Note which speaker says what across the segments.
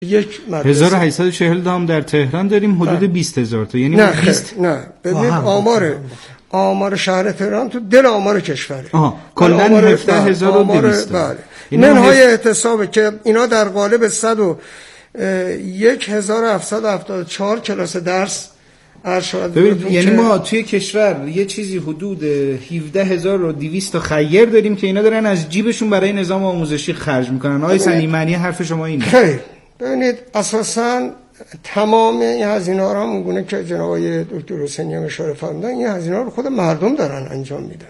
Speaker 1: یک مدرسه
Speaker 2: 1840 تا هم در تهران داریم، حدود 20000 تا، یعنی
Speaker 1: نه 20 نه ببینید آمار شهر تهران تو دل آمار کشوره.
Speaker 2: کلا 17200.
Speaker 1: بله. منهای احتسابه که اینا در قالب 101774 کلاس درس
Speaker 2: ببینید، یعنی ما توی کشور یه چیزی حدود 17200 تا خیر داریم که اینا دارن از جیبشون برای نظام آموزشی خرج میکنن. آقای سنی، معنی حرف شما اینه؟
Speaker 1: خیر، ببینید اساساً تمام این هزینه‌ها رو همون گونه که جناب آقای دکتر حسینی هم اشاره فرمودن، این هزینه‌ها رو خود مردم دارن انجام میدن.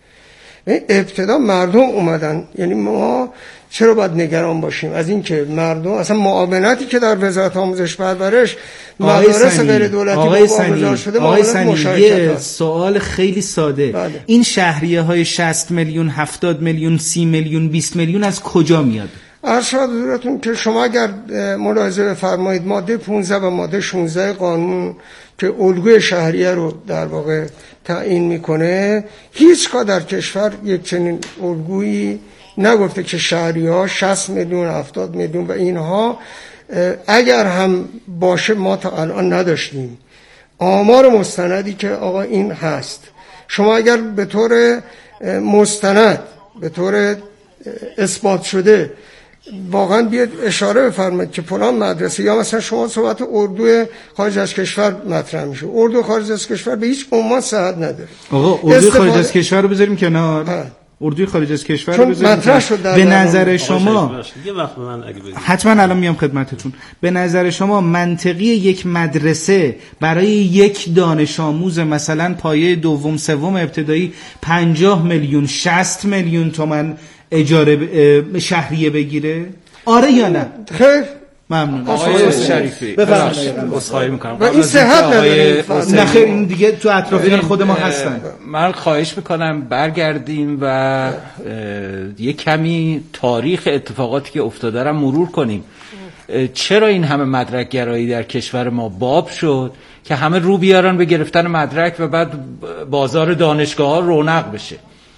Speaker 1: ابتدا مردم اومدن، یعنی ما چرا باید نگران باشیم از این که مردم اصلا معاونتی که در وزارت آموزش پرورش مدارس غیر دولتی واگذار شده.
Speaker 2: آقای سنی، یه سوال خیلی ساده.
Speaker 1: بله.
Speaker 2: این شهریه‌های 60 میلیون، 70 میلیون، 30 میلیون، 20 میلیون از کجا میاد؟
Speaker 1: ارشاد حضورتون که شما اگر ملاحظه بفرمایید ماده 15 و ماده 16 قانون که الگوی شهریه رو در واقع تعیین میکنه، هیچگاه در کشور یک چنین الگویی نگفته که شهریه‌ها 60 میلیون، 70 میلیون و اینها. اگر هم باشه ما تا الان نداشتیم آمار مستندی که آقا این هست. شما اگر به طور مستند، به طور اثبات شده واقعا بیاد اشاره بفرمایید که فلان مدرسه، یا مثلا شما صحبت اردو خارج از کشور مطرح میشه، اردو خارج از کشور به هیچ عنوان صحت نداره.
Speaker 2: آقا اردو خارج از کشور رو بذاریم کنار. اردوی خارج از کشور رو بذاریم به نظر شما
Speaker 3: یه وقت من اگه بگید
Speaker 2: حتما الان میام خدمتتون. به نظر شما منطقی یک مدرسه برای یک دانش آموز مثلا پایه دوم سوم ابتدایی 50 میلیون 60 میلیون تومان اجاره شهریه بگیره؟ آره یا نه؟
Speaker 1: خیر،
Speaker 2: ممنون.
Speaker 4: آقای شریفی
Speaker 3: ببخشید عذرخواهی میکنم.
Speaker 1: و این صحت نداره.
Speaker 2: نه خیر، این دیگه تو اطرافیان خود ما هستن.
Speaker 4: من خواهش میکنم برگردیم و یه کمی تاریخ اتفاقاتی که افتاده رو مرور کنیم. چرا این همه مدرک گرایی در کشور ما باب شد که همه رو بیارن به گرفتن مدرک و بعد بازار دانشگاه ها رونق بشه؟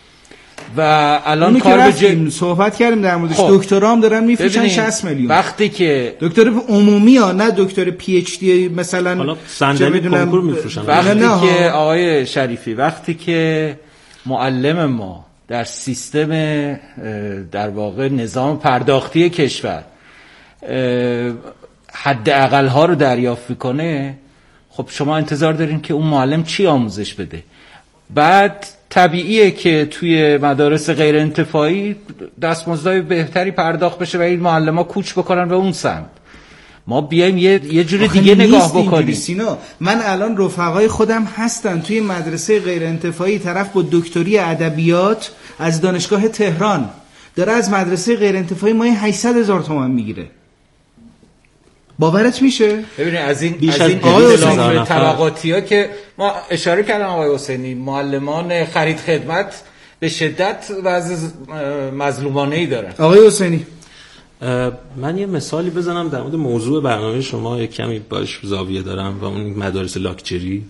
Speaker 4: و الان کار به
Speaker 2: صحبت کردیم در موردش. دکترا هم دارن میفروشن 60 میلیون.
Speaker 4: وقتی که
Speaker 2: دکتر عمومی ها، نه دکتر پی اچ دی مثلا،
Speaker 3: حالا صندلی کنکور میفروشن.
Speaker 4: وقتی که آقای شریفی، وقتی که معلم ما در سیستم در واقع نظام پرداختی کشور حد اقل ها رو دریافت کنه، خب شما انتظار دارین که اون معلم چی آموزش بده؟ بعد طبیعیه که توی مدارس غیر انتفاعی دستمزدهای بهتری پرداخت بشه و این معلم‌ها کوچ بکنن به اون سمت. ما بیایم یه جوری دیگه نگاه بکنیم.
Speaker 2: من الان رفقای خودم هستن توی مدرسه غیر انتفاعی، طرف با دکتری ادبیات از دانشگاه تهران داره از مدرسه غیر انتفاعی ماهی 800,000 تومان میگیره. باورت میشه؟
Speaker 4: ببینید از این طبقاتی‌ها که ما اشاره کردم آقای حسینی، معلمان خرید خدمت به شدت وضع مظلومانه‌ای دارن.
Speaker 2: آقای حسینی،
Speaker 3: من یه مثالی بزنم در مورد موضوع برنامه شما، یک کمی باش زاویه دارم و اون مدارس لاکچری.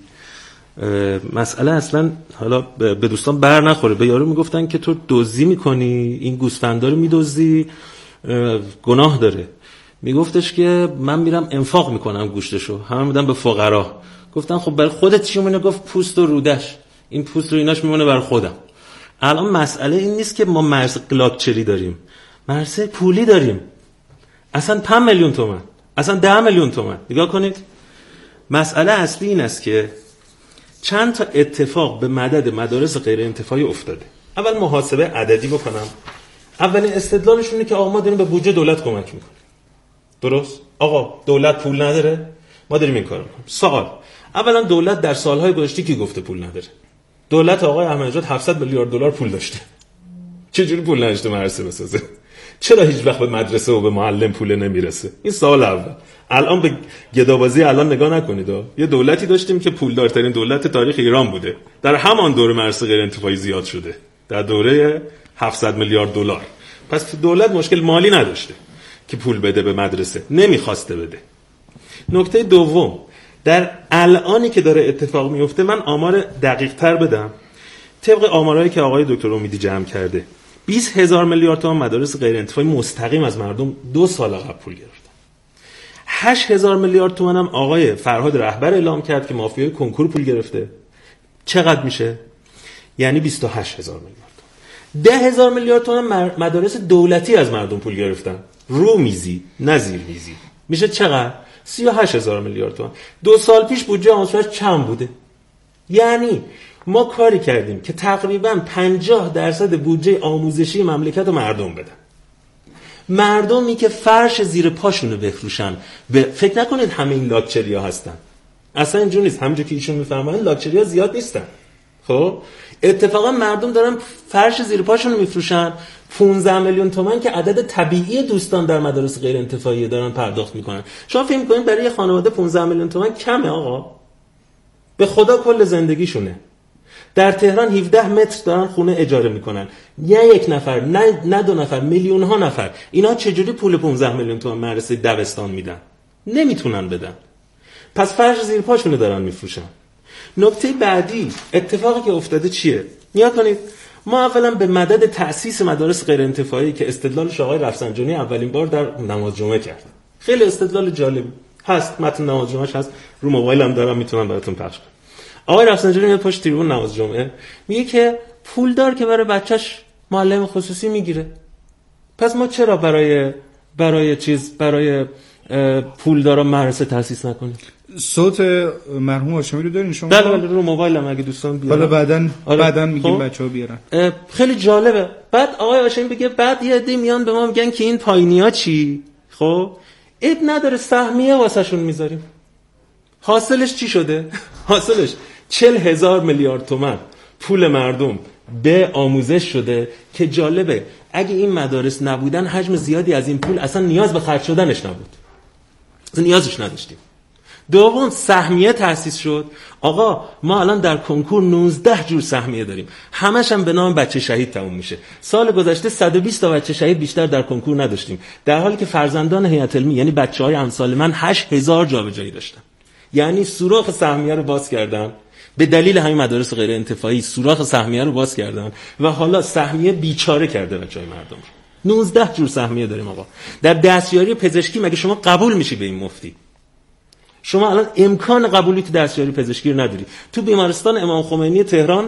Speaker 3: مسئله اصلا حالا به دوستان بر نخوره. به یارو میگفتن که تو دزدی میکنی، این گوسفندا رو میدزدی، گناه داره. میگفتش که من میرم انفاق میکنم گوشتشو، همه میدم به فقرا. گفتن خب برای خودت چی میمونه؟ گفت پوست و رودش، این پوست و ایناش میمونه برای خودم. الان مسئله این نیست که ما مدرسه لاکچری داریم، مدرسه پولی داریم، اصلا 5 میلیون تومان، اصلا 10 میلیون تومان. نگاه کنید، مسئله اصلی این است که چند تا اتفاق به مدد مدارس غیر انتفاعی افتاده. اول محاسبه عددی بکنم. اولین استدلالشون اینه که آقا ما داریم به بودجه دولت کمک میکنیم. درست؟ آقا دولت پول نداره، ما داریم این کارو میکنیم. سوال، اولا دولت در سالهای گذشته کی گفته پول نداره؟ دولت آقای احمدی-نژاد 700 میلیارد دلار پول داشته. چجوری پول نداشته مدرسه بسازه؟ چرا هیچ وقت به مدرسه و به معلم پول نمیرسه؟ این سوال اول. الان به گدابازی الان نگاه نکنید. یه دولتی داشتیم که پولدارترین دولت تاریخ ایران بوده. در همان دوره مدرسه غیر انتفاعی زیاد شده. در دوره 700 میلیارد دلار. پس دولت مشکل مالی نداشته که پول بده به مدرسه، نمیخواسته بده. نکته دوم، در الانی که داره اتفاق میفته، من آمار دقیق تر بدم. طبق آمارهایی که آقای دکتر امیدی جمع کرده، 20,000 میلیارد تومان مدارس غیر انتفاعی مستقیم از مردم 2 سال قبل پول گرفتن. 8,000 میلیارد تومان هم آقای فرهاد رهبر اعلام کرد که مافیای کنکور پول گرفته. چقدر میشه؟ یعنی 28,000 میلیارد. 10,000 میلیارد تومان مدارس دولتی از مردم پول گرفتن، رو میزی نه زیر میزی. میشه چقدر؟ 38,000 میلیارد تومان. 2 سال پیش بودجه آموزش چند بوده؟ یعنی ما کاری کردیم که تقریبا 50% بودجه آموزشی مملکت رو مردم بدن. مردمی که فرش زیر پاشونو بفروشن. فکر نکنید همه این لاکچریا هستن، اصلا اینجوری نیست. همونجوری که ایشون میفرمایند لاکچریا زیاد نیستن. خب اتفاقا مردم دارن فرش زیر پاشونو میفروشن. 15 میلیون تومان که عدد طبیعی دوستان در مدارس غیر انتفاعی دارن پرداخت میکنن. شما فکر میکنید برای یه خانواده 15 میلیون تومان کمه؟ آقا به خدا کل زندگیشونه. در تهران 17 متر دارن خونه اجاره میکنن، یک نفر نه 2 نفر، میلیون ها نفر. اینا چجوری پول 15 میلیون تومان مدرسه دبستان میدن؟ نمیتونن بدن. پس فرش زیر پاشونه دارن میفروشن. نکته بعدی اتفاقی که افتاده چیه؟ نیا کنید ما اولا به مدد تأسیس مدارس غیر انتفاعی که استدلالش آقای رفسنجانی اولین بار در نماز جمعه کرد، خیلی استدلال جالبی هست، متن نماز جمعهش هست، رو موبایلم دارم میتونم براتون پخش کنم. آقای رفسنجانی میاد پشت تریبون نماز جمعه میگه که پولدار که برای بچهش معلم خصوصی میگیره، پس ما چرا برای پولدارا مدرسه تأسیس نکنیم؟
Speaker 2: صوت مرحوم هاشمی رو دارین شما؟
Speaker 3: بله رو موبایلم اگه دوستان بیارن.
Speaker 2: حالا بعدن میگیم بچه‌ها بیارن.
Speaker 3: خیلی جالبه. بعد آقای هاشمی بگه بعد یه عده میان به ما میگن که این پایینیا چی؟ خب اب نداره سهمیه واسهشون میذاریم. حاصلش چی شده؟ حاصلش 40,000 میلیارد تومان پول مردم به آموزش شده که جالبه اگه این مدارس نبودن حجم زیادی از این پول اصلا نیاز به خرج شدنش نبود، اصلا نیازش نداشتیم. دوم سهمیه تأسیس شد. آقا ما الان در کنکور 19 جور سهمیه داریم، همش هم به نام بچه شهید تموم میشه. سال گذشته 120 تا بچه شهید بیشتر در کنکور نداشتیم، در حالی که فرزندان هیئت علمی یعنی بچه‌های امثال من 8,000 جابجایی داشتن. یعنی سوراخ سهمیه رو باز کردن، به دلیل همین مدارس غیر انتفاعی سوراخ سهمیه رو باز کردن و حالا سهمیه بیچاره کرده بچهای مردم. 19 جور سهمیه داریم آقا. در دستیاری پزشکی مگه شما قبول میشی به این مفتی؟ شما الان امکان قبولی تو دستیاری پزشکی رو نداری. تو بیمارستان امام خمینی تهران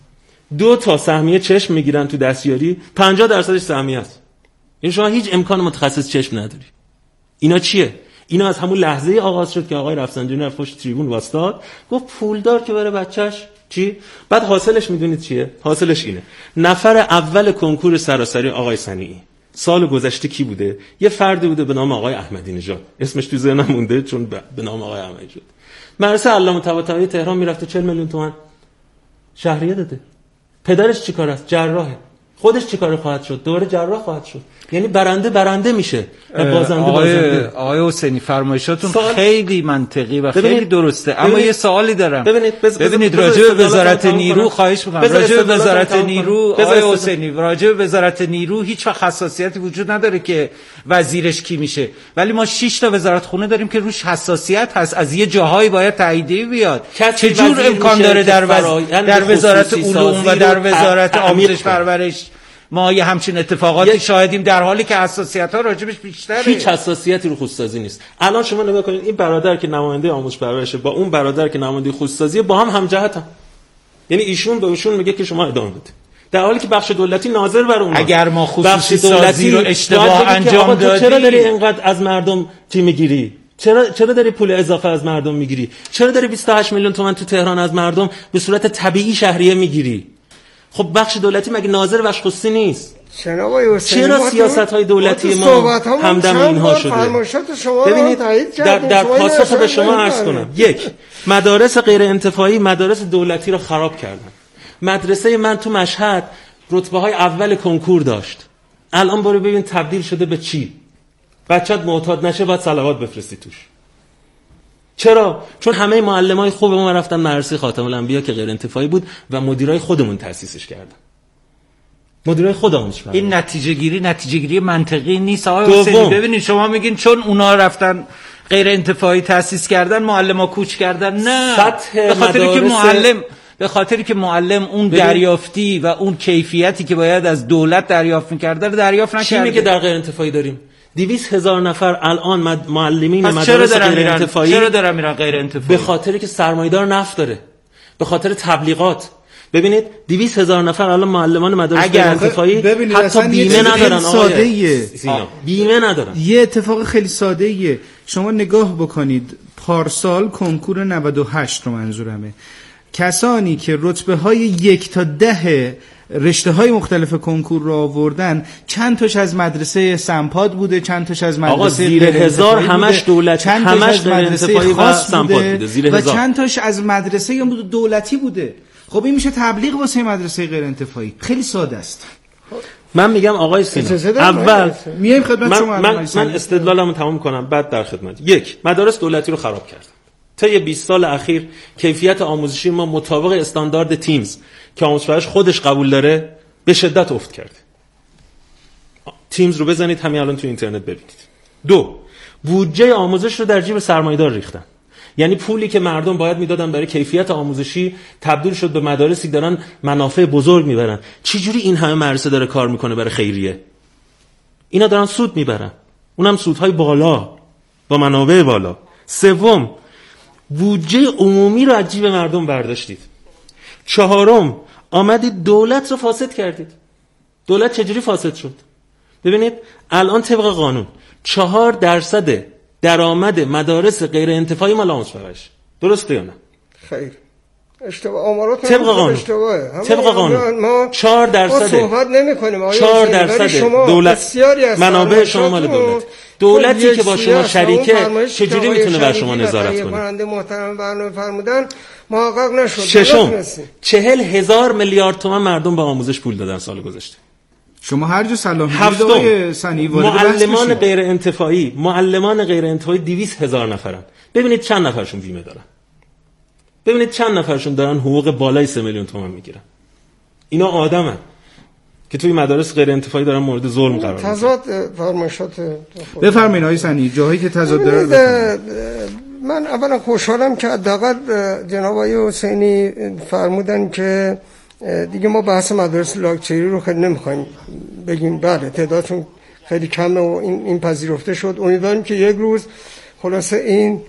Speaker 3: 2 تا سهمیه چشم میگیرن تو دستیاری، 50% سهمیه است. این شما هیچ امکان متخصص چشم نداری. اینا چیه؟ اینا از همون لحظه آغاز شد که آقای رفسنجانی رفت پشت تریبون واسطاد گفت پولدار که بره بچهش چی؟ بعد حاصلش میدونید چیه؟ حاصلش اینه نفر اول کنکور سراسری آقای صنیعی سال گذشته کی بوده؟ یه فردی بوده به نام آقای احمدی نژاد، اسمش تو ذهنم مونده چون به نام آقای احمدی نژاد. مدرسه علامه طباطبایی تهران میرفته 40 میلیون تومان شهریه داده. پدرش چیکار است؟ جراحه. خودش چیکار خواهد شد؟ دوره جراح خواهد شد. یعنی برنده میشه و بازنده.
Speaker 4: آقای حسینی فرمایشاتون خیلی منطقی و خیلی درسته، اما یه سوالی دارم. ببینید راجع به وزارت نیرو خواهش می‌کنم، راجع به وزارت نیرو آقای حسینی، راجع به وزارت نیرو هیچ حساسیتی وجود نداره که وزیرش کی میشه، ولی ما 6 تا وزارتخونه داریم که روش حساسیت هست، از یه جاهایی باید تاییدیه بیاد. چجور امکان داره در وزارت علوم و در وزارت آموزش پرورش ما یه همچین اتفاقاتی شاهدیم در حالی که حساسیت‌ها راجبش بیشتره؟
Speaker 3: هیچ حساسیتی رو خودسازی نیست. الان شما نگاه کنید این برادر که نماینده آموزش پرورشه با اون برادر که نماینده خودسازی با هم جهتن. یعنی ایشون به ایشون میگه که شما ادامه بدید، در حالی که بخش دولتی ناظر بر اون.
Speaker 4: اگر ما خصوصی سازی رو اشتباه انجام دادیم،
Speaker 3: چرا داری اینقدر از مردم چی میگیری؟ چرا داری پول اضافه از مردم میگیری؟ چرا داری 28 میلیون تومان تو تهران از مردم به صورت طبیعی شهریه میگیری؟ خب بخش دولتی مگه ناظر بخش خصوصی نیست؟
Speaker 1: چرا
Speaker 3: سیاست‌های دولتی ما همدم اینها شده؟ ببینید در پاسخ به شما عرض کنم، یک، مدارس غیر انتفاعی مدارس دولتی را خراب کردن. مدرسه من تو مشهد رتبه‌های اول کنکور داشت، الان برو ببین تبدیل شده به چی؟ بچه‌ت معتاد نشه باید صلوات بفرستی توش. چرا؟ چون همه معلمای خوب ما رفتن مدرسه خاتم الانبیا که غیر انتفاعی بود و مدیرای خودمون تأسیسش کردن. مدیرای خودمونش.
Speaker 4: این نتیجه گیری منطقی نیست آقای حسینی. ببینید شما میگین چون اونا رفتن غیر انتفاعی تأسیس کردن معلما کوچ کردن. نه، به خاطری که معلم اون دریافتی و اون کیفیتی که باید از دولت دریافت می‌کرده رو دریافت نکرده.
Speaker 3: چی میگه در غیر انتفاعی داریم؟ 200,000 نفر الان معلمین
Speaker 4: مدارس غیر
Speaker 3: انتفاعی
Speaker 4: چرا دارن میرن غیر انتفاعی؟
Speaker 3: به خاطری که سرمایه‌دار نفت داره، به خاطر تبلیغات. ببینید 200,000 نفر الان معلمان مدارس غیر انتفاعی حتی بیمه ندارن. بیمه ندارن.
Speaker 2: یه اتفاق خیلی ساده ایه. شما نگاه بکنید پارسال کنکور 98 رو منظورمه، کسانی که رتبه های 1 تا 10 رشته های مختلف کنکور رو آوردن چند تاش از مدرسه سمپاد بوده، چند تاش از مدرسه
Speaker 3: زیر 1000 همش دولتی، همش غیر انتفاعی و سمپاد بوده، زیر 1000 و
Speaker 2: چند تاش از مدرسه دولتی بوده. خب این میشه تبلیغ واسه مدرسه غیر انتفاعی. خیلی ساده است.
Speaker 3: من میگم آقای سینا، اول
Speaker 2: میایم خدمت شما.
Speaker 3: من استدلالمو تمام کنم بعد در خدمت. یک، مدارس دولتی رو خراب کردن. طی 20 سال اخیر کیفیت آموزشی ما مطابق استاندارد تیمز که آموزش خودش قبول داره به شدت افت کرده. تیمز رو بزنید همین الان تو اینترنت ببینید. دو، بودجه آموزش رو در جیب سرمایه‌دار ریختن. یعنی پولی که مردم باید میدادن برای کیفیت آموزشی تبدیل شد به مدارسی دارن منافع بزرگ میبرن. چه جوری این همه مدرسه داره کار میکنه برای خیریه؟ اینا دارن سود میبرن، اونم سودهای بالا با منابع بالا. سوم، بودجه عمومی رو از جیب مردم برداشتید. چهارم، آمدید دولت رو فاسد کردید. دولت چجوری فاسد شد؟ ببینید الان طبق قانون 4% درآمد مدارس غیر انتفاعی مال آموزش، درسته یا نه؟
Speaker 1: خیر، اشتباه. آمارات
Speaker 3: طبق قانون
Speaker 1: اشتباهه.
Speaker 3: طبق قانون
Speaker 1: ما
Speaker 3: 4%
Speaker 1: صحبت نمی‌کنیم.
Speaker 3: 4% دولت منابع شما مال دولتی که با شما شریکه چجوری میتونه بر شما نظارت کنه؟
Speaker 1: کننده محترم برنامه فرمودن محقق نشد.
Speaker 3: ششم، 40,000 میلیارد تومان مردم به آموزش پول دادن سال گذشته.
Speaker 2: شما هر جا سلام میگید آقای سنی وارد
Speaker 3: معلمان غیر انتفاعی 200,000 نفرن. ببینید چند نفرشون بیمه دارن، ببینید چند نفرشون دارن حقوق بالای 3 میلیون تومان میگیرن. اینا آدمن که توی مدارس غیر انتفاعی دارن مورد ظلم قرار میگیرن.
Speaker 1: تضاد فرمایشات
Speaker 2: بفرمایید آقای سنی، جاهایی که تضاد داره.
Speaker 1: من اولا خوشحالم که حداقل جناب آقای حسینی فرمودن که دیگه ما بحث مدارس لاکچری رو خیلی نمیخوایم بگیم. بله تعدادشون خیلی کمه و این پذیرفته شد. امیدواریم که یک روز خلاصه این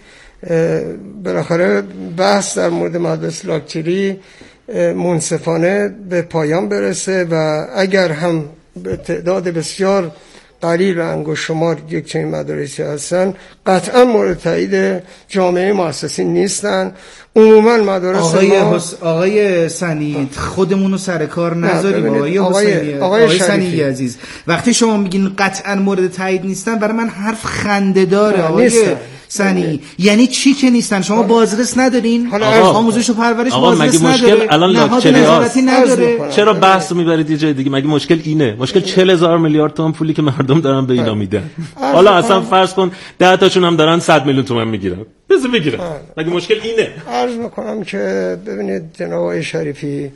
Speaker 1: بالاخره بحث در مورد مدارس لاکچری منصفانه به پایان برسه و اگر هم به تعداد بسیار قلیل و انگشت شمار یک چنین مدارسی هستن قطعا مورد تایید جامعه مؤسسین نیستن. عموما مدارس
Speaker 2: آقای سنی خودمون رو سر کار نذاریم. آقای سنی عزیز، وقتی شما میگین قطعا مورد تایید نیستن برای من حرف خنده داره آقای سنی. یعنی چی که نیستن؟ شما بازرس ندارین؟ آموزش و پرورش بازرس نداره؟
Speaker 3: مگه مشکل الان لاکچری نداره؟ چرا بحث رو میبرید یه جای دیگه؟ مگه مشکل اینه؟ مشکل 40,000 میلیارد تومان پولی که مردم دارن به اینا میدن. حالا اصلا فرض کن 10 تاشون هم دارن 100 میلیون تومان میگیرن. بذار بگیرن. مگه مشکل اینه؟
Speaker 1: عرض میکنم که ببینید جناب آقای شریفی،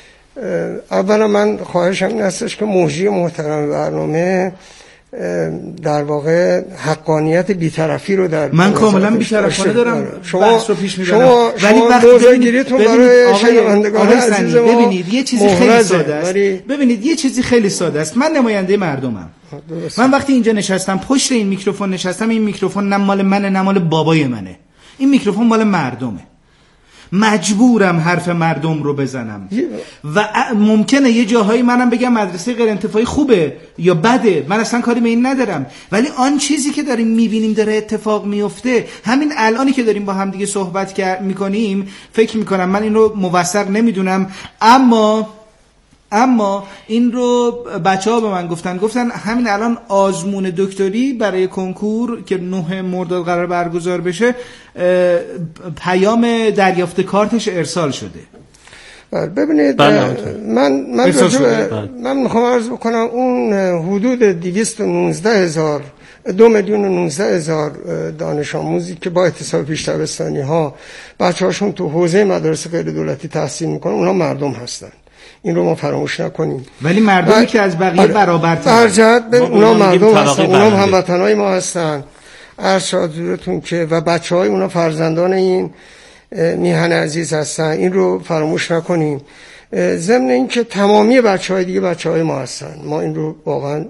Speaker 1: اولا من خواهشم این هستش که مجری محترم برنامه در واقع حقانیت بی‌طرفی رو در
Speaker 2: من کاملا بی‌طرفانه دارم بحث رو پیش میبرم،
Speaker 1: ولی وقتی گیریتون برای شنوندگان عزیز ما
Speaker 2: ببینید یه چیزی خیلی ساده است. ببینید یه چیزی خیلی ساده است. من نماینده مردمم. من وقتی اینجا نشستم پشت این میکروفون نشستم، این میکروفون نه مال منه نه مال بابای منه، این میکروفون مال مردمه. مجبورم حرف مردم رو بزنم و ممکنه یه جاهایی منم بگم مدرسه غیر انتفاعی خوبه یا بده، من اصلا کاری به این ندارم، ولی آن چیزی که داریم میبینیم داره اتفاق میفته. همین الانی که داریم با هم دیگه صحبت میکنیم فکر میکنم، من این رو موثق نمیدونم، اما این رو بچه‌ها به من گفتن همین الان آزمون دکتری برای کنکور که 9 مرداد قرار برگزار بشه پیام دریافت کارتش ارسال شده.
Speaker 1: ببینید من میخوام عرض بکنم اون حدود 219,000 2,019,000 دانش آموزی که با احتساب پیش دبستانی ها بچه‌هاشون تو حوزه مدارس غیر دولتی تحصیل میکنن، اونا مردم هستن. این رو ما فراموش نکنیم.
Speaker 2: ولی مردمی که از بقیه
Speaker 1: برابرترن، اونا مردم هستن، اونا هموطنای ما هستن. عرض شد حضورتون که و بچهای اونا فرزندان این میهن عزیز هستن. این رو فراموش نکنیم. ضمن این که تمامی بچه‌های دیگه بچه‌های ما هستن. ما این رو واقعا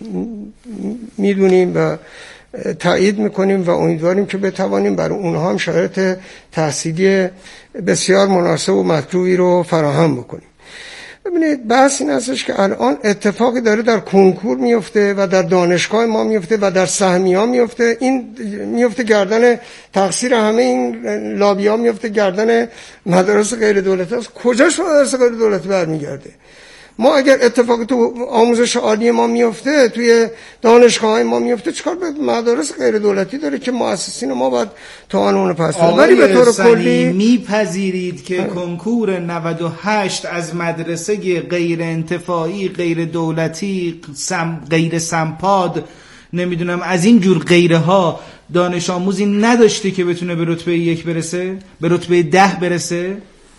Speaker 1: میدونیم و تایید میکنیم و امیدواریم که بتوانیم برای اونها هم شرایط تحصیلی بسیار مناسب و مطلوبی رو فراهم بکنیم. ببینید بحث این هستش که الان اتفاقی داره در کنکور میفته و در دانشگاه ما میفته و در سهمیه‌ها میفته. این میفته گردن تقصیر همه این لابی‌ها میفته گردن مدارس غیر دولتی. از کجاش مدارس غیر دولتی برمیگرده؟ ما اگر اتفاقی تو آموزش عالی ما میفته، توی دانشگاه‌های ما میفته، چیکار به مدارس غیر دولتی داره که مؤسسین ما باید توانمون پس بدن؟ ولی به طور کلی
Speaker 2: میپذیرید که کنکور 98 از مدرسه غیر انتفاعی، غیر دولتی، غیر سمپاد، نمیدونم از این جور غیره ها دانش آموزی نداشته که بتونه به رتبه 1 برسه، به رتبه 10 برسه؟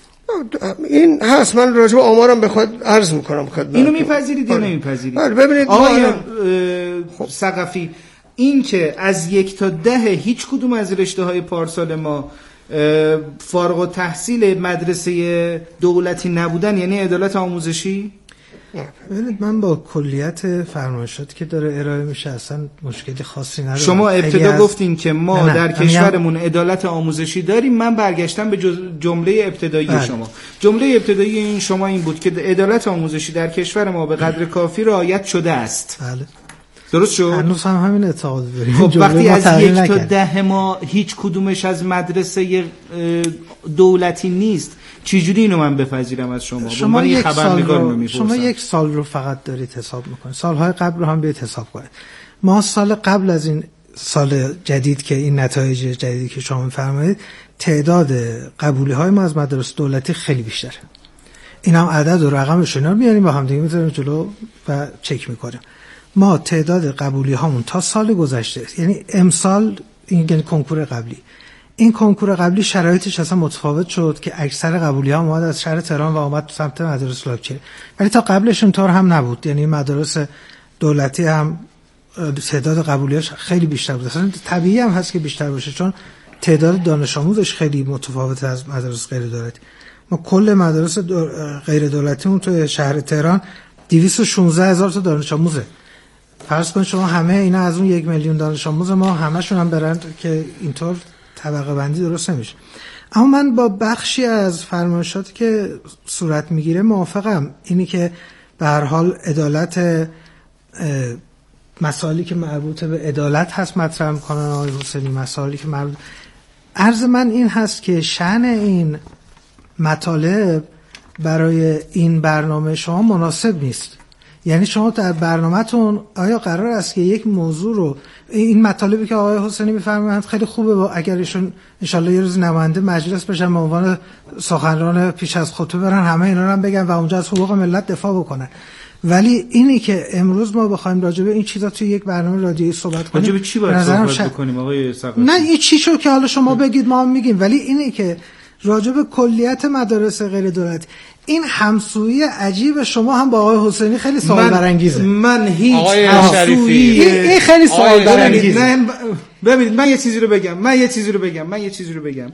Speaker 1: این هست. من راجع به آمارم بخواد عرض میکنم خدمتتون.
Speaker 2: اینو میپذیرید یا نمیپذیرید؟
Speaker 1: ببینید
Speaker 2: آقای ثقفی، این که از 1 تا 10 هیچ کدوم از رشته‌های پارسال ما فارغ التحصیل مدرسه دولتی نبودن یعنی عدالت آموزشی؟
Speaker 5: ببینید من با کلیت فرمایشاتی که داره ارائه میشه اصلا مشکلی خاصی ندارم.
Speaker 2: شما ابتدا گفتین که ما در کشورمون عدالت آموزشی داریم. من برگشتم به جمله ابتدایی شما. جمله ابتدایی این شما این بود که عدالت آموزشی در کشور ما به قدر کافی رعایت شده است.
Speaker 5: بله.
Speaker 2: درست شد؟
Speaker 5: هنوز هم همین اعتقاد داریم.
Speaker 2: خب وقتی از 1 تا 10 ما هیچ کدومش از مدرسه دولتی نیست، چجوری اینو من بپذیرم از شما؟
Speaker 5: شما یک سال رو فقط دارید حساب میکنید. سالهای قبل رو هم بیاید حساب کنید. ما سال قبل از این سال جدید که این نتایج جدیدی که شما میفرمایید، تعداد قبولی های ما از مدارس دولتی خیلی بیشتره. این هم عدد و رقمش اینا رو میاریم با هم دیگه میذاریم جلو و چک میکنیم. ما تعداد قبولی هامون تا سال گذشته، یعنی امسال، این یعنی کنکور قبلی، این کنکور قبلی شرایطش اصلا متفاوت شد که اکثر قبولی ها اومد از شهر تهران و اومد سمت مدارس لاکچری، ولی تا قبلش اونطور هم نبود. یعنی مدارس دولتی هم تعداد قبولیاش خیلی بیشتر بود. اصلا طبیعی هم هست که بیشتر باشه چون تعداد دانش آموزش خیلی متفاوت از مدارس غیر دولتی. ما کل مدارس غیر دولتیمون تو شهر تهران 216,000 تا دانش آموزه. فرض کن شما همه اینا از اون 1 میلیون دانش آموز ما همشون هم برن که اینطور طبقه بندی درست نمیشه. اما من با بخشی از فرمایشاتی که صورت میگیره موافقم. اینی که به هر حال عدالت، مسائلی که مربوط به عدالت هست مطرح میکنن آقای حسینی، مسائلی که مربوط، عرض من این هست که شأن این مطالب برای این برنامه شما مناسب نیست. یعنی شما در برنامه‌تون آیا قرار است که یک موضوع رو، این مطالبی که آقای حسینی می‌فرمایند خیلی خوبه، اگر ایشون ان شاءالله یه روز نماینده مجلس بشن به عنوان سخنران پیش از خطبه برن همه اینا رو هم بگن و اونجا از حقوق ملت دفاع بکنن، ولی اینی که امروز ما بخوایم راجع به این چیزا توی یک برنامه رادیویی صحبت کنیم،
Speaker 2: راجع به چی باید صحبت بکنیم آقای ثقفی؟
Speaker 5: نه این چی شو که حالا شما بگید ما هم میگیم، ولی اینی که راجع به کلیت مدارس غیر دولتی، این همسویی عجیب شما هم با آقای حسینی خیلی سوال برانگیزه.
Speaker 2: من هیچ
Speaker 3: آقای
Speaker 2: شریفی
Speaker 5: این خیلی سوال برانگیزه.
Speaker 2: ببینید من یه چیزی رو بگم.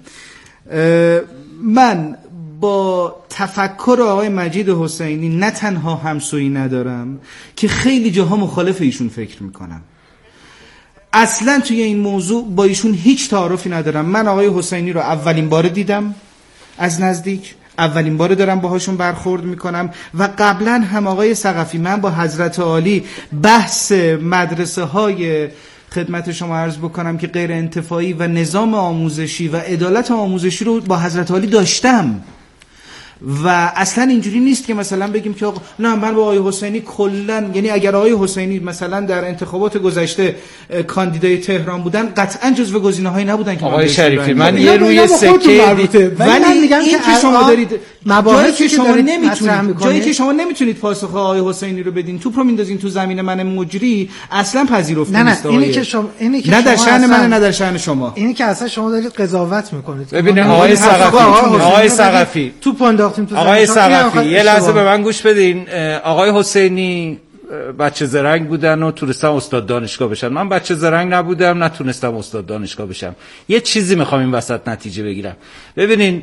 Speaker 2: من با تفکر آقای مجید حسینی نه تنها همسویی ندارم که خیلی جاها مخالف ایشون فکر میکنم. اصلا توی این موضوع با ایشون هیچ تعارفی ندارم. من آقای حسینی رو اولین بار دیدم از نزدیک، اولین بار دارم باهاشون برخورد میکنم و قبلا هم آقای ثقفی، من با حضرت عالی بحث مدرسه های خدمت شما عرض بکنم که غیر انتفاعی و نظام آموزشی و عدالت آموزشی رو با حضرت عالی داشتم و اصلا اینجوری نیست که مثلا بگیم که آقا نه من با آقای حسینی کلا، یعنی اگر آقای حسینی مثلا در انتخابات گذشته کاندیدای تهران بودن قطعا جزو گزینه‌هایی نبودن که
Speaker 3: آقای شریفی من یه روی سکه
Speaker 2: ولی این که شما دارید جایی که شما نمیتونید پاسخ آقای حسینی رو بدین، توپ رو میندازین تو زمین من مجری، اصلا پذیرفته نیست.
Speaker 5: اینی که شما
Speaker 2: نه در شأن من نه در شأن شما،
Speaker 5: اینی که اصلا شما دارید قضاوت میکنید.
Speaker 3: ببینید آقای ثقفی
Speaker 5: توپ انداختیم تو
Speaker 3: آقای ثقفی یه لحظه به من گوش بدین. آقای حسینی
Speaker 4: بچه زرنگ بودن و تونستم استاد دانشگاه بشن. من بچه زرنگ نبودم، نتونستم استاد دانشگاه بشم. یه چیزی میخوام این وسط نتیجه بگیرم. ببینین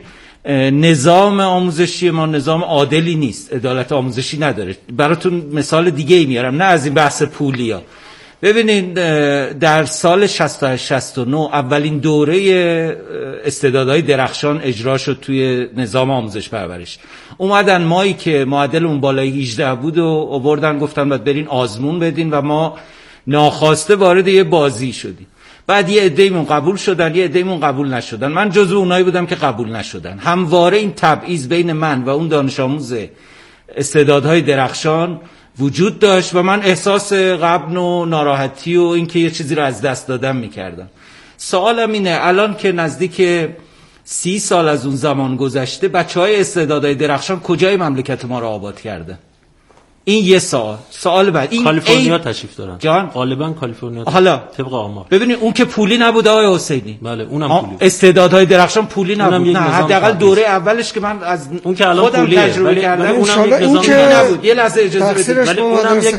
Speaker 4: نظام آموزشی ما نظام عادلی نیست، عدالت آموزشی نداره. براتون مثال دیگه ای میارم، نه از این بحث پولیا. ببینین در سال 68-69 اولین دوره استعدادهای درخشان اجرا شد توی نظام آموزش پرورش. اومدن مایی که معدلمون بالای 18 بود و آوردن گفتن باید برین آزمون بدین و ما ناخواسته وارد یه بازی شدیم. بعد یه عده‌مون قبول شدن، یه عده‌مون قبول نشدن. من جزو اونایی بودم که قبول نشدن. همواره این تبعیض بین من و اون دانش آموز استعدادهای درخشان وجود داشت و من احساس غبن و ناراحتی و اینکه یه چیزی رو از دست دادم میکردم. سوالم اینه الان که نزدیک 30 سال از اون زمان گذشته، بچهای استعدادهای درخشان کجای مملکت ما رو آباد کرده؟ این یه سوال بعد این
Speaker 3: کالیفرنیا تشریف دارن
Speaker 4: جان
Speaker 3: غالبا کالیفرنیا
Speaker 4: حالا
Speaker 3: طبق آمار.
Speaker 4: ببینید اون که پولی نبود آقای حسینی.
Speaker 3: بله اونم پولی.
Speaker 4: استعدادهای درخشان پولی نبود. نه حداقل دوره اولش که من از
Speaker 3: اون که الان
Speaker 4: خودم تجربه کردم
Speaker 1: اونم
Speaker 4: یک نظام نبود. یه لحظه اجازه بدید.
Speaker 3: ولی اونم یک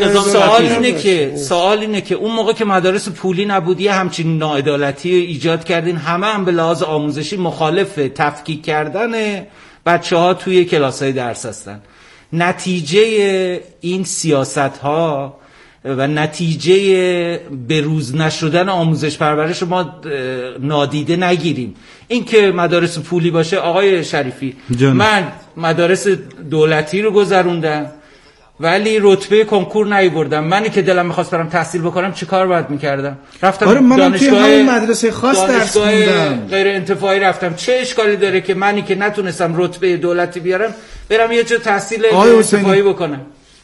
Speaker 3: نظام.
Speaker 4: سوال اینه که اون موقع که مدارس پولی نبود یه همچین ناعدالتی ایجاد کردین، همه هم به لحاظ آموزشی مخالف تفکیک کردن بچه‌ها توی کلاس‌های درس هستن. نتیجه این سیاست ها و نتیجه بروز نشدن آموزش پرورش ما نادیده نگیریم. این که مدارس پولی باشه آقای شریفی من مدارس دولتی رو گذروندم ولی رتبه کنکور نیاوردم. منی که دلم می‌خواست برم تحصیل بکنم چیکار باید می‌کردم؟ رفتم
Speaker 5: دانشگاه مدرسه خاص درس خوندم،
Speaker 4: غیر انتفاعی رفتم. چه اشکالی داره که منی که نتونستم رتبه دولتی بیارم برم یه جا تحصیل انتفاعی بکنم؟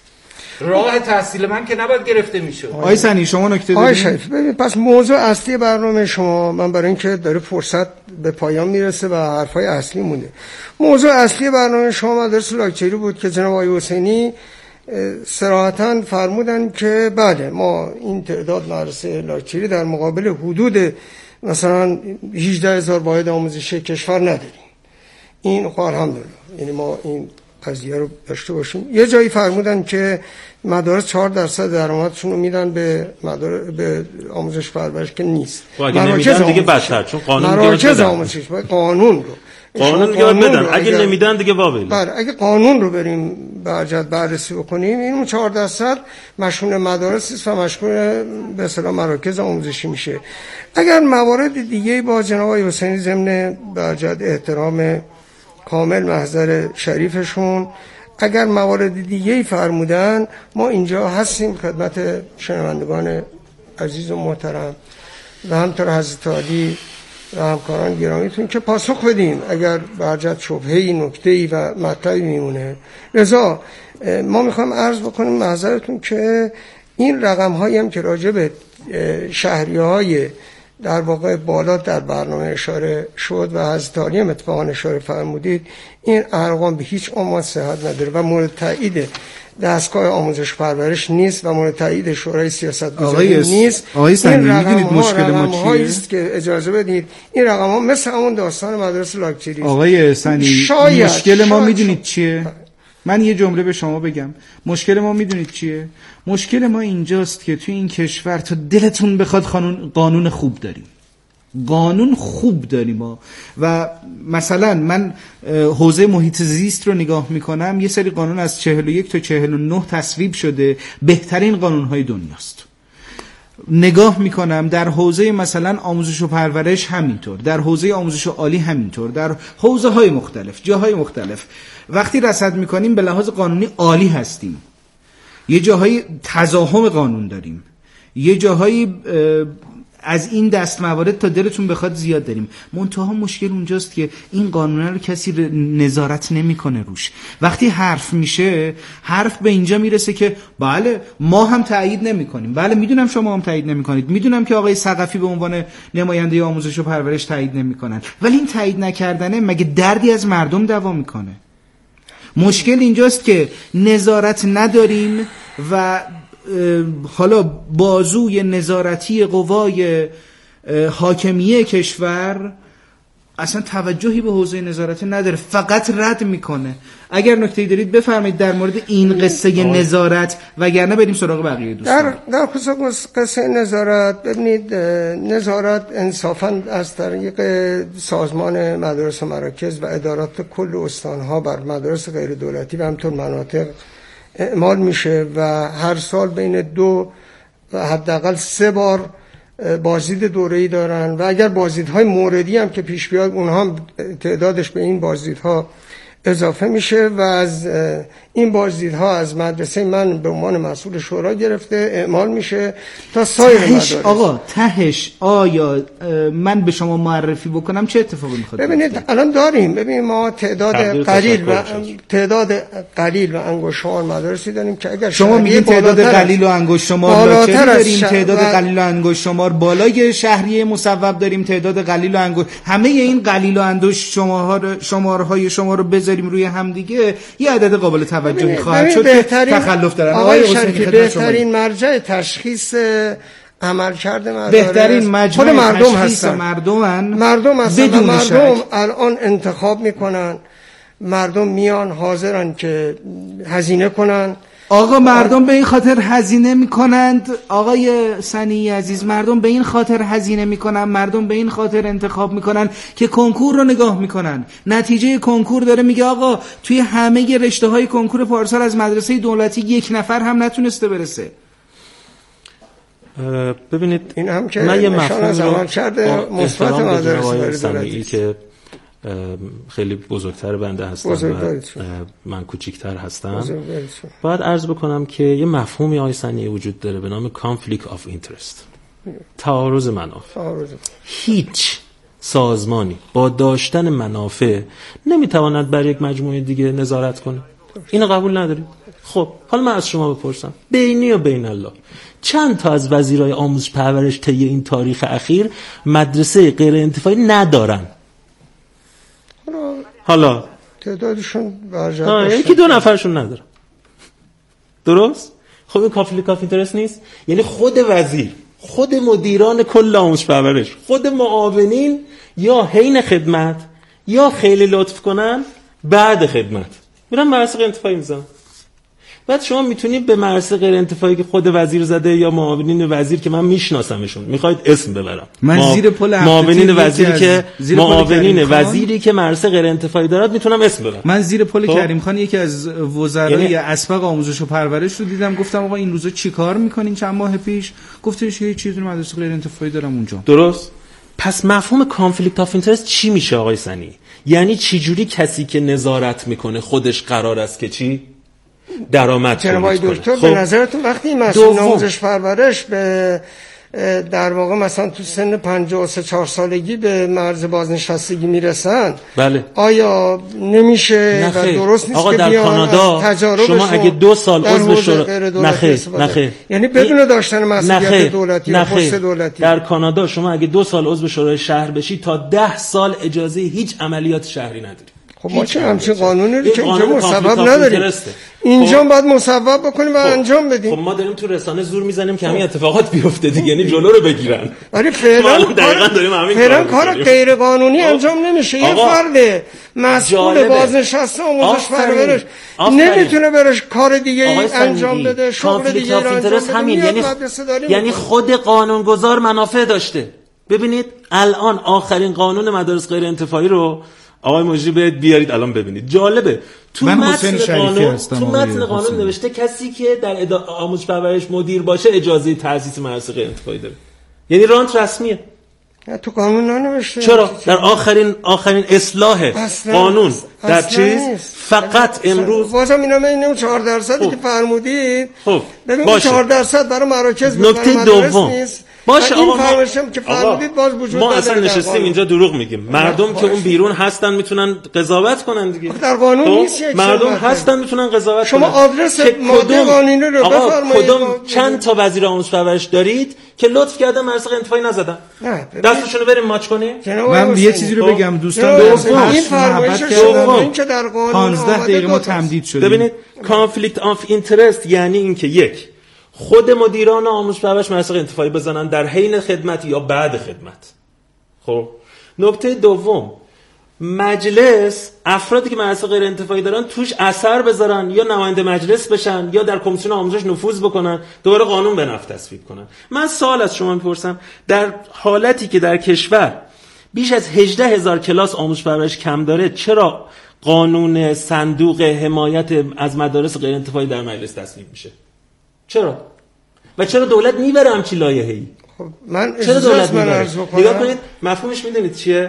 Speaker 4: راه تحصیل من که نباید گرفته میشه.
Speaker 2: آقای سنی شما نکته
Speaker 1: دارید؟ ببین پس موضوع اصلی برنامه شما، من برای اینکه داره فرصت به پایان میرسه و حرفای اصلی مونده، موضوع اصلی برنامه شما مدرسه لاکچری بود که جناب آقای حسینی صراحتاً فرمودن که بله ما این تعداد مدرسه لاکچری در مقابل حدود مثلا 18,000 واحد آموزشی کشور نداریم. این الحمدلله، یعنی ما این قضیه رو داشته باشیم. یه جایی فرمودن که مدارس 4% درآمدشون رو میدن به آموزش پرورش که نیست.
Speaker 3: اگه نمیدن دیگه بدتر، چون قانون
Speaker 1: مراکز آموزش قانون
Speaker 3: یاد بدن. اگه نمیدن دیگه واویل.
Speaker 1: بله اگه قانون رو بریم برجت بررسی بکنیم این 4% مشمول مدارس است و مشمول به اصطلاح مراکز آموزشی میشه. اگر موارد دیگه با جناب آقای حسینی ضمن برجت احترام کامل محضر شریفشون اگر موارد دیگه فرمودن ما اینجا هستیم خدمت شنوندگان عزیز و محترم و همطور حضرت عالی و همکاران گرامیتون که پاسخ بدیم اگر برجت شبهه‌ای نکته‌ای و مطلبی میمونه. لذا ما میخوام عرض بکنیم محضرتون که این رقم هایی هم که راجع به شهریه‌های در واقع بالا در برنامه اشاره شد و حضرت عالی هم اتفاقا اشاره فرمودید، این ارقام به هیچ عنوان صحت نداره و مورد تایید دستگاه آموزش پرورش نیست و مورد تایید شورای سیاستگذاری نیست.
Speaker 2: آقای سنی میدونید مشکل ما چیه؟
Speaker 1: است که اجازه بدید این رقم ها مثل همون داستان مدرسه لاکچری.
Speaker 2: آقای سنی مشکل ما میدونید چیه؟ من یه جمله به شما بگم. مشکل ما میدونید چیه؟ مشکل ما اینجاست که توی این کشور تا دلتون بخواد قانون خوب داریم. قانون خوب داریم ما. و مثلا من حوزه محیط زیست رو نگاه میکنم، یه سری قانون از 41 تا 49 تصویب شده، بهترین قانونهای دنیاست. نگاه میکنم در حوزه مثلا آموزش و پرورش همینطور، در حوزه آموزش عالی همینطور، در حوزه های مختلف، جاهای مختلف وقتی رصد میکنیم به لحاظ قانونی عالی هستیم. یه جاهای تزاحم قانون داریم، یه جاهای از این دست موارد تا دلتون بخواد زیاد داریم. منتها مشکل اونجاست که این قانونه رو کسی نظارت نمیکنه روش. وقتی حرف میشه، حرف به اینجا میرسه که بله ما هم تایید نمیکنیم. بله میدونم شما هم تایید نمیکنید، میدونم که آقای ثقفی به عنوان نماینده آموزش و پرورش تایید نمیکنن، ولی این تایید نکردنه مگه دردی از مردم دوا میکنه؟ مشکل اینجاست که نظارت نداریم و حالا بازوی نظارتی قوای حاکمیه کشور اصلا توجهی به حوزه نظارت نداره، فقط رد میکنه. اگر نکته‌ای دارید بفرمایید در مورد این قصه نظارت، وگرنه بریم سراغ بقیه دوستان.
Speaker 1: در خصوص قصه نظارت، ببینید نظارت انصافاً از طریق سازمان مدارس و مراکز و ادارات کل استانها بر مدارس غیر دولتی و همطور مناطق اعمال میشه و هر سال بین 2 و حداقل 3 بار بازدید دوره‌ای دارن و اگر بازدیدهای موردی هم که پیش بیاد اونها هم تعدادش به این بازدیدها اضافه میشه و از این بازدیدها از مدرسه من به عنوان مسئول شورا گرفته اعمال میشه تا سایر مدارس.
Speaker 2: آقا تهش آیا من به شما معرفی بکنم چه اتفاقی میخواد؟
Speaker 1: ببینید الان داریم، ببینید ما تعداد قلیل و انگشت‌شمار مدارسی داریم که اگر
Speaker 2: شما میگید تعداد قلیل و انگشت‌شمار لاکچری داریم، تعداد قلیل و انگشت‌شمار بالای شهریه مصوب داریم، تعداد قلیل و انگشت، همه این قلیل و شمارهای شما رو بذاریم روی هم دیگه یه عدد قابل توجهی خواهد شد که تخلف دارن.
Speaker 1: آقای شریفی بهترین مرجع تشخیص عملکرد مدارس
Speaker 2: بهترین مجموعه
Speaker 1: مردم
Speaker 2: تشخیص
Speaker 1: هستن.
Speaker 2: مردم
Speaker 1: هستن و مردم الان انتخاب میکنن، مردم میان حاضرن که هزینه کنن.
Speaker 2: آقا مردم به این خاطر هزینه میکنند، آقای سنی عزیز، مردم به این خاطر هزینه میکنن، مردم به این خاطر انتخاب میکنن که کنکور رو نگاه میکنن، نتیجه کنکور داره میگه آقا توی همه رشته های کنکور پارسال از مدرسه دولتی 1 نفر هم نتونسته برسه.
Speaker 3: ببینید
Speaker 1: این هم که
Speaker 3: من یه
Speaker 1: مفهوم از عمل کرده مثبت مدارس
Speaker 3: دولتی که خیلی بزرگتر بنده هستم و من کوچیکتر هستم، باید عرض بکنم که یه مفهومی آقای سنی وجود داره به نام conflict of interest، تعارض منافع. هیچ سازمانی با داشتن منافع نمیتواند بر یک مجموعه دیگه نظارت کنه. اینو قبول نداریم؟ خب حالا من از شما بپرسم، بینی و بین الله، چند تا از وزیرای آموزش پرورش طی این تاریخ اخیر مدرسه غیر انتفاعی ندارن؟ حالا
Speaker 1: تعدادشون
Speaker 3: یکی 2 نفرشون نداره. درست؟ خب این کافلی اینترست نیست؟ یعنی خود وزیر، خود مدیران کل آموزش پرورش، خود معاونین یا حین خدمت یا خیلی لطف کنن بعد خدمت میرن مدرسه غیر انتفاعی میزنن. بعد شما میتونید به مدرسه غیر انتفاعی که خود وزیر زده یا معاونین وزیر که من میشناسمشون، میخواید اسم ببرم،
Speaker 2: من زیر پل
Speaker 3: معاونین وزیری که معاونین وزیری که مدرسه غیر انتفاعی دارد میتونم اسم ببرم.
Speaker 2: من زیر پل کریم خان یکی از وزرای اسبق آموزش و پرورش رو دیدم، گفتم آقا این روزا چیکار میکنین؟ چند ماه پیش گفتش یه چیزی مدرسه غیر انتفاعی دارم اونجا.
Speaker 3: درست؟ پس مفهوم کانفلیکت آف اینترست چی میشه آقای سنی؟ یعنی چی جوری کسی که نظارت میکنه خودش قرار است که چی درآمد
Speaker 1: تولید کنه؟ دکتر به نظرتون وقتی مسئول آموزش پرورش به در واقع مثلا تو سن 53-4 سالگی به مرز بازنشستگی میرسن،
Speaker 3: بله،
Speaker 1: آیا نمیشه و درست نیست
Speaker 3: آقا
Speaker 1: که
Speaker 3: در کانادا شما اگه 2 سال عضو شورای نخیر
Speaker 1: یعنی بدون داشتن مسئولیت دولتی یا پست دولتی
Speaker 3: در کانادا شما اگه 2 سال عضو شورای شهر بشی تا 10 سال اجازه هیچ عملیات شهری نداری.
Speaker 1: خب ما چه همچین قانونی رو که اینجا مصوب نداریم، اینجا باید مصوب بکنیم و انجام بدیم.
Speaker 3: خب ما داریم تو رسانه زور میزنیم که همین اتفاقات بیفته دیگه، یعنی جلو رو بگیرن.
Speaker 1: آره فعلا کار غیر قانونی انجام نمیشه. یه فرد مسئول بازنشسته آموزش پرورش نمیتونه برش کار دیگه انجام بده، شغل دیگه انجام بده.
Speaker 3: یعنی خود قانونگذار منافع داشته. ببینید الان آخرین قانون مدارس غیر انتفاعی رو آقای مجری بیارید الان ببینید، جالبه. تو متن قانون نوشته کسی که در آموزش پرورش مدیر باشه اجازه تأسیس مدرسه غیر انتفاعی داره. یعنی رانت رسمیه.
Speaker 1: تو قانون ننوشته.
Speaker 3: چرا؟ در آخرین اصلاح قانون در چیز فقط امروز
Speaker 1: بازم اینم 4% که فرمودید. خب ببین 4% برای مراکز
Speaker 3: نکته دوم باشه
Speaker 1: این فرمایشم که فرمودید باز وجود داره.
Speaker 3: ما اصلا نشستیم اینجا دروغ میگیم. مردم که اون بیرون هستن میتونن قضاوت کنن دیگه.
Speaker 1: در قانون نیست.
Speaker 3: مردم هستن میتونن قضاوت
Speaker 1: کنن. شما آدرس ماده قانونی رو بفرمایید.
Speaker 3: کدوم چند تا وزیر آموزش پرورش دارید که لطف کردن مدرسه انتفاعی نزدن؟ دستشون رو بریم ماچ کنیم.
Speaker 2: من یه چیزی رو بگم دوستان،
Speaker 1: این فرمایش شما که در قانون
Speaker 2: 15 دقیقه ما تمدید شدیم.
Speaker 3: ببینید کانفلیکت آف اینترست یعنی اینکه یک خود مدیران آموزش پرورش مدرسه انتفاعی بزنن در حین خدمت یا بعد خدمت. خب نکته دوم مجلس افرادی که مدرسه غیر انتفاعی دارن توش اثر بذارن یا نماینده مجلس بشن یا در کمیسیون آموزش نفوذ بکنن، دوباره قانون به نفع تصویب کنن. من سوال از شما میپرسم، در حالتی که در کشور بیش از 18,000 کلاس آموزش پرورش کم داره، چرا قانون صندوق حمایت از مدارس غیر انتفاعی در مجلس تصویب میشه؟ چرا؟ و چرا دولت میبره همچین لایحه‌ای؟
Speaker 1: خب من
Speaker 3: چرا دولت
Speaker 1: میبره؟
Speaker 3: نگاه کنید مفهومش میدونید چیه؟